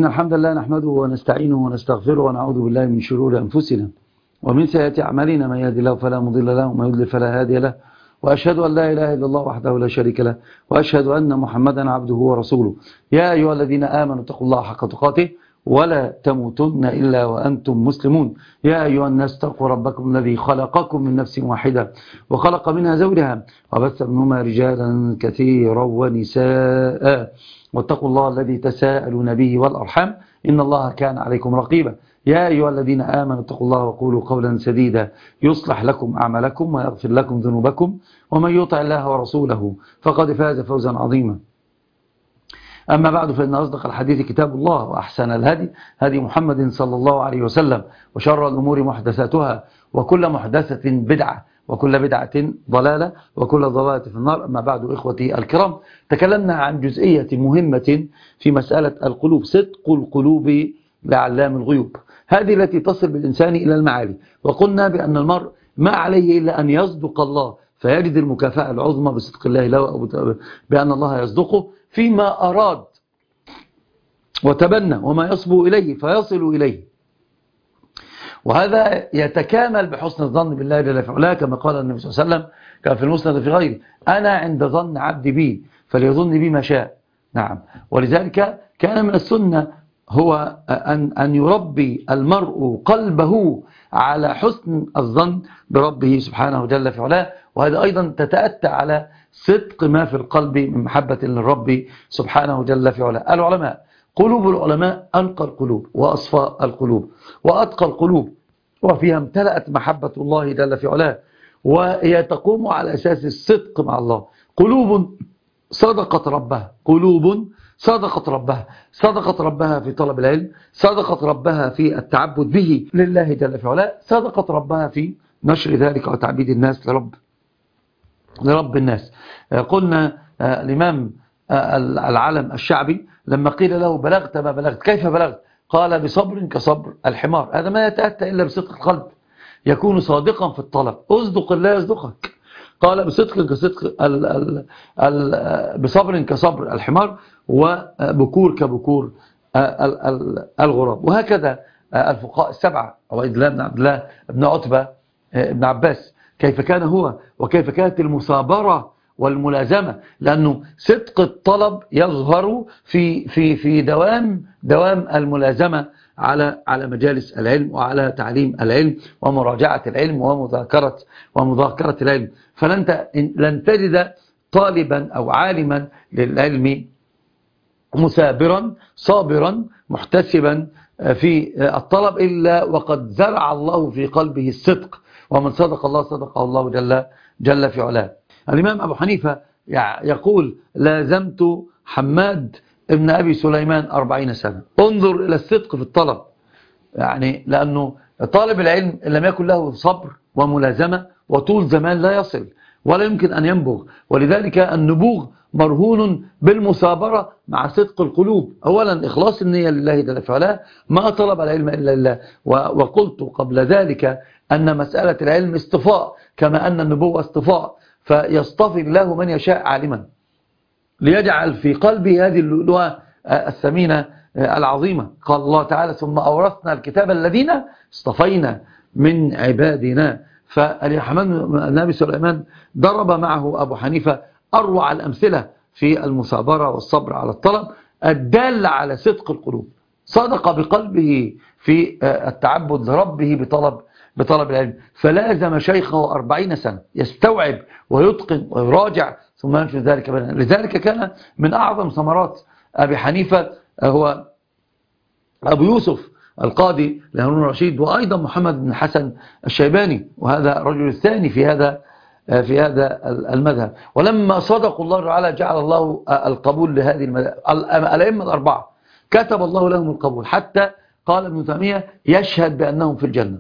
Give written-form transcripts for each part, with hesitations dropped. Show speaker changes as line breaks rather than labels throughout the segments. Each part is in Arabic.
إن الحمد لله نحمده ونستعينه ونستغفره ونعوذ بالله من شرور أنفسنا ومن سيئات أعمالنا، من يهد الله فلا مضل له ومن يضلل فلا هادي له، وأشهد أن لا إله إلا الله وحده لا شريك له، وأشهد أن محمدا عبده ورسوله. يا أيها الذين آمنوا اتقوا الله حق تقاته ولا تموتن إلا وأنتم مسلمون. يا أيها الناس اتقوا ربكم الذي خلقكم من نفس واحدة وخلق منها زوجها وبث منهما رجالا كثيرا ونساء، واتقوا الله الذي تساءلون به والأرحام إن الله كان عليكم رقيبا. يا أيها الذين آمنوا اتقوا الله وقولوا قولا سديدا يصلح لكم أعمالكم ويغفر لكم ذنوبكم، ومن يطع الله ورسوله فقد فاز فوزا عظيما. أما بعد، فإن أصدق الحديث كتاب الله، وأحسن الهدي هدي محمد صلى الله عليه وسلم، وشر الأمور محدثاتها، وكل محدثة بدعة، وكل بدعة ضلالة، وكل ضلالة في النار. أما بعد، إخوتي الكرام، تكلمنا عن جزئية مهمة في مسألة القلوب، صدق القلوب لعلام الغيوب، هذه التي تصل بالإنسان إلى المعالي. وقلنا بأن المرء ما عليه إلا أن يصدق الله فيجد المكافأة العظمى بصدق الله له، أو بأن الله يصدقه فيما أراد وتبنى وما يصبو إليه فيصل إليه، وهذا يتكامل بحسن الظن بالله جل وعلا، كما قال النبي صلى الله عليه وسلم كان في المسند في غيره: أنا عند ظن عبدي بي فليظن بي ما شاء. نعم، ولذلك كان من السنة هو أن يربي المرء قلبه على حسن الظن بربه سبحانه جل وعلا، وهذا أيضا تتأتى على صدق ما في القلب من محبة للرب سبحانه جل وعلا. العلماء، قلوب العلماء أنقى القلوب وأصفى القلوب وأتقى القلوب، وفيها امتلأت محبة الله جل وعلا، وهي تقوم على أساس الصدق مع الله. قلوب صدقت ربها، قلوب صدقت ربها، صدقت ربها في طلب العلم، صدقت ربها في التعبد به لله جل وعلا، صدقت ربها في نشر ذلك وتعبيد الناس لرب الناس. قلنا الإمام العلم الشعبي لما قيل له: بلغت ما بلغت، كيف بلغت؟ قال: بصبر كصبر الحمار. هذا ما يتأتى إلا بصدق القلب، يكون صادقا في الطلب. أصدق الله يصدقك. قال: بصدق كصدق بصبر كصبر الحمار، وبكور كبكور الغراب. وهكذا الفقهاء السبعة، عبيد الله بن عبد الله بن عتبة بن عباس، كيف كان هو وكيف كانت المثابرة والملازمة، لأنه صدق الطلب يظهر في دوام الملازمة على مجالس العلم وعلى تعليم العلم ومراجعة العلم ومذاكرة العلم. لن تجد طالبا أو عالما للعلم مثابرا صابرا محتسبا في الطلب إلا وقد زرع الله في قلبه الصدق، ومن صدق الله صدقه الله جل في علاه. الإمام أبو حنيفة يقول: لازمت حماد ابن أبي سليمان 40 سنة. انظر إلى الصدق في الطلب، يعني لأنه طالب العلم إن لم يكن له صبر وملازمة وطول زمان لا يصل ولا يمكن أن ينبغ. ولذلك النبوغ مرهون بالمثابرة مع صدق القلوب. أولا إخلاص النية لله جل وعلا، ما طلب العلم إلا لله. وقلت قبل ذلك أن مسألة العلم اصطفاء كما أن النبوة اصطفاء، فيصطفي الله من يشاء عالما ليجعل في قلبه هذه اللؤلؤة الثمينة العظيمة. قال الله تعالى: ثم أورثنا الكتاب الذين اصطفينا من عبادنا. فالنبي سليمان ضرب معه أبو حنيفة أروع الأمثلة في المثابرة والصبر على الطلب الدالة على صدق القلوب. صدق بقلبه في التعبد لربه بطلب العلم، فلازم شيخه 40 سنة يستوعب ويتقن ويراجع ثم ينشر ذلك بينه. لذلك كان من أعظم ثمرات أبي حنيفة هو أبو يوسف القاضي لهارون الرشيد، وأيضا محمد بن الحسن الشيباني، وهذا الرجل الثاني في هذا المذهب. ولما صدقوا الله تعالى جعل الله القبول لهذه الأئمة الأربعة، كتب الله لهم القبول، حتى قال ابن تيمية: يشهد بأنهم في الجنة.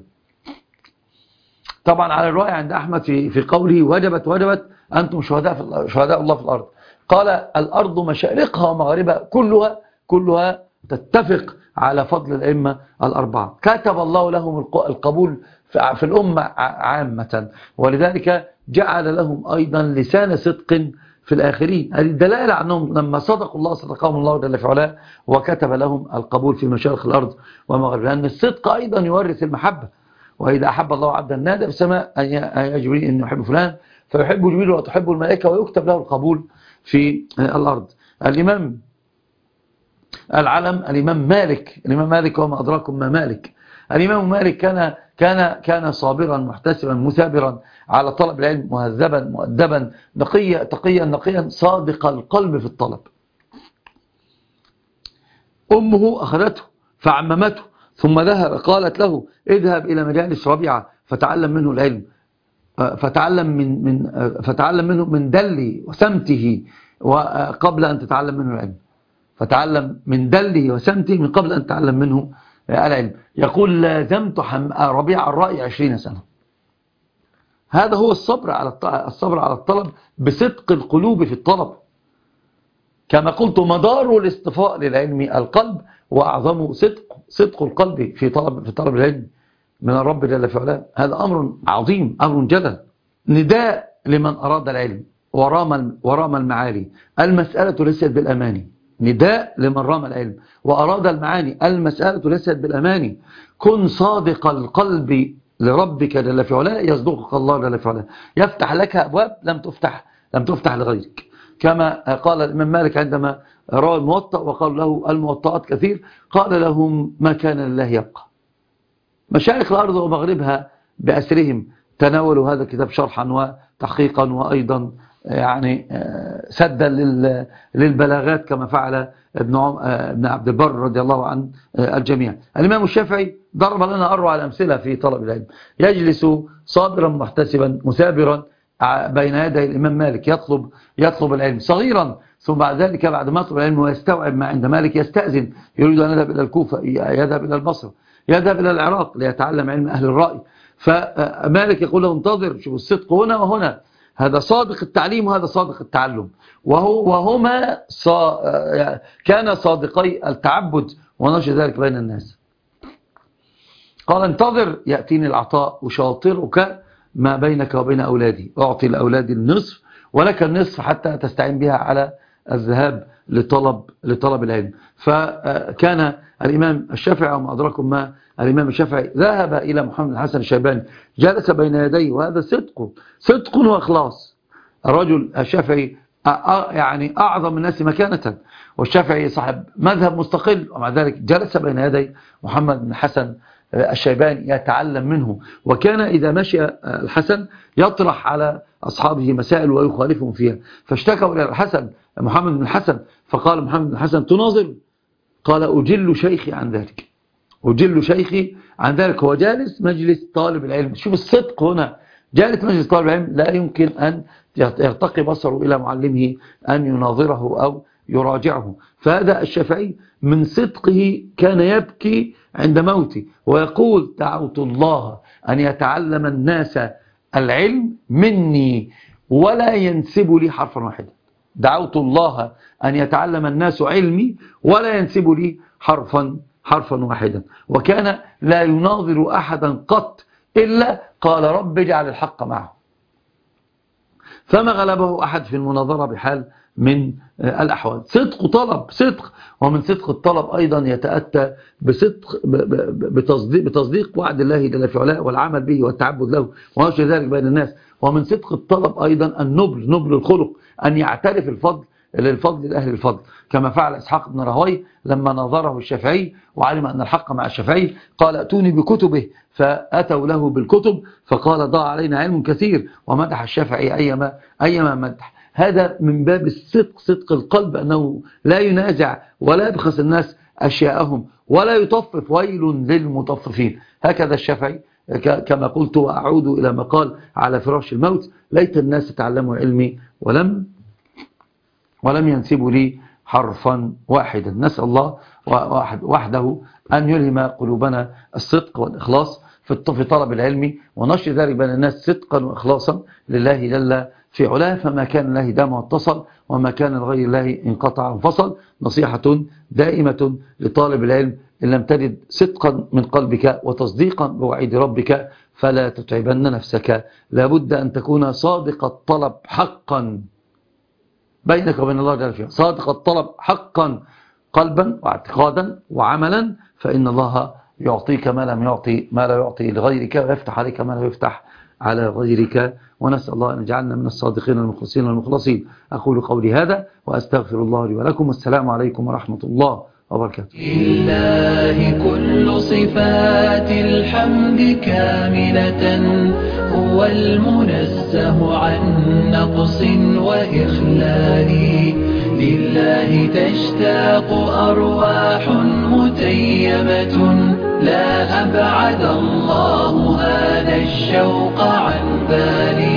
طبعا على الرواية عند أحمد في قوله: وجبت أنتم شهداء الله في الأرض. قال: الأرض مشارقها ومغاربها كلها تتفق على فضل الأئمة الأربعة. كتب الله لهم القبول في الأمة عامة، ولذلك جعل لهم أيضا لسان صدق في الآخرين. هذه الدلائل عنهم لما صدقوا الله صدقهم الله جل في علاه وكتب لهم القبول في مشارق الأرض ومغربها. لأن الصدق أيضا يورث المحبة، وإذا أحب الله عبدا نادى في السماء يا جبريل إنه يحب فلان فيحب جبريل وتحب الملائكة ويكتب له القبول في الأرض. الإمام العلم الإمام مالك وما أدراكم ما مالك. الإمام مالك كان صابرا محتسبا مثابرا على طلب العلم، مهذبا مؤدبا تقيا صادق القلب في الطلب. أمه أخذته فعممته ثم ذهب قالت له اذهب إلى مجالس ربيعة فتعلم منه العلم، فتعلم منه من دله وسمته وقبل أن تتعلم منه العلم. فتعلم من دله وسمته من قبل أن تتعلم منه العلم. يقول لازمت ربيع الرأي 20 سنة. هذا هو الصبر على الطلب بصدق القلوب في الطلب. كما قلت مدار الاصطفاء للعلم القلب، وأعظم صدق القلب في طلب العلم من الرب جل في علاه. هذا أمر عظيم، أمر جلل. نداء لمن أراد العلم ورام المعالي. المسألة ليست بالأماني. نداء لمن رام العلم وأراد المعاني. المسألة ليست بالأماني. كن صادق القلب لربك جل في علاه يصدقك الله جل في علاه. يفتح لك أبواب لم تفتح لغيرك. كما قال الإمام مالك عندما روى الموطأ وقال له الموطأات كثير، قال لهم ما كان لله يبقى. مشايخ الأرض ومغربها بأسرهم تناولوا هذا الكتاب شرحا وتحقيقا وأيضا يعني سدا للبلاغات كما فعل ابن عبد البر رضي الله عن الجميع. الإمام الشافعي ضرب لنا أروع الأمثلة في طلب العلم. يجلس صابرا محتسبا مثابرا بين يدي الإمام مالك يطلب العلم صغيرا، ثم بعد ذلك بعد ما يطلب العلم ويستوعب ما عند مالك يستأذن، يريد أن يذهب إلى الكوفة، يذهب إلى البصرة، يذهب إلى العراق ليتعلم علم أهل الرأي. فمالك يقول له انتظر، شوف الصدق هنا وهنا. هذا صادق التعليم وهذا صادق التعلم، وهما كان صادقي التعبد ونشر ذلك بين الناس. قال انتظر يأتيني العطاء وشاطرك ما بينك وبين أولادي، أعطي لأولادي النصف ولك النصف حتى تستعين بها على الذهاب لطلب العلم. فكان الإمام الشافعي وما أدراكم ما الإمام الشافعي ذهب إلى محمد بن الحسن الشيباني جلس بين يديه، وهذا صدق وإخلاص. الرجل الشافعي يعني أعظم الناس مكانة، والشافعي صاحب مذهب مستقل، ومع ذلك جلس بين يدي محمد بن الحسن الشيباني يتعلم منه. وكان إذا مشي الحسن يطرح على أصحابه مسائل ويخالفهم فيها، فاشتكوا إلى الحسن محمد بن الحسن، فقال محمد بن الحسن تناظر؟ قال أجل شيخي عن ذلك. هو جالس مجلس طالب العلم. شوف الصدق هنا، جالس مجلس طالب العلم لا يمكن أن يرتقي بصره إلى معلمه أن يناظره أو يراجعه. فهذا الشافعي من صدقه كان يبكي عند موته ويقول دعوت الله أن يتعلم الناس العلم مني ولا ينسب لي حرفا واحدا. دعوت الله أن يتعلم الناس علمي ولا ينسب لي حرفا واحدا. وكان لا يناظر أحدا قط إلا قال رب اجعل الحق معه. فما غلبه أحد في المناظرة بحال من الأحوال. صدق. ومن صدق الطلب أيضا يتأتى بتصديق وعد الله جل في علاه والعمل به والتعبد له ونشر ذلك بين الناس. ومن صدق الطلب أيضا نبل الخلق، أن يعترف للفضل لأهل الفضل، كما فعل إسحاق بن راهويه لما ناظره الشافعي وعلم أن الحق مع الشافعي قال ائتوني بكتبه، فأتوا له بالكتب فقال ضاع علينا علم كثير، ومدح الشافعي أيما مدح. هذا من باب صدق القلب، أنه لا ينازع ولا يبخس الناس أشياءهم ولا يطفف، ويل للمطففين. هكذا الشافعي كما قلت وأعود إلى ما قال على فراش الموت: ليت الناس تعلموا علمي ولم ينسبوا لي حرفا واحدا. نسأل الله وحده أن يلهم قلوبنا الصدق والإخلاص في طلب العلم ونشر ذلك بين الناس صدقا وإخلاصا لله جل في علاه. فما كان الله دام واتصل، وما كان لغير الله انقطع وانفصل. نصيحة دائمة لطالب العلم: إن لم تجد صدقا من قلبك وتصديقا بوعيد ربك فلا تتعبن نفسك. لابد أن تكون صادق الطلب حقا بينك وبين الله جل فيها، صادق الطلب حقا قلبا واعتقادا وعملا، فإن الله يعطيك ما لا يعطي لغيرك، ويفتح عليك ما لا يفتح على غيرك. ونسأل الله أن يجعلنا من الصادقين المخلصين المخلصين. أقول قولي هذا وأستغفر الله لي ولكم، والسلام عليكم ورحمة الله وبركاته.
لله كل صفات الحمد كاملة، هو المنزه عن نقص وإخلال. لله تشتاق أرواح متيمة، لا أبعد الله هذا الشوق عن بالي.